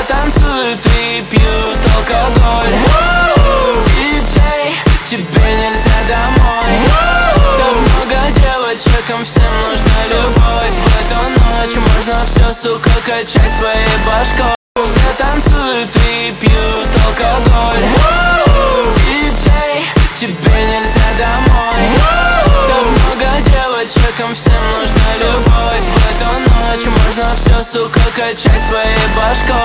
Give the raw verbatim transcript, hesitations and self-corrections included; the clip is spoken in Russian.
танцуют и пьют алкоголь. Диджей, тебе нельзя домой. Так много девочек, им всем нужна любовь. В эту ночь можно все, сука, качай своей башкой. Все танцуют и пьют алкоголь. Диджей, тебе нельзя домой. Так много девочек, им всем нужна любовь. В эту ночь можно все, сука, качай своей башкой.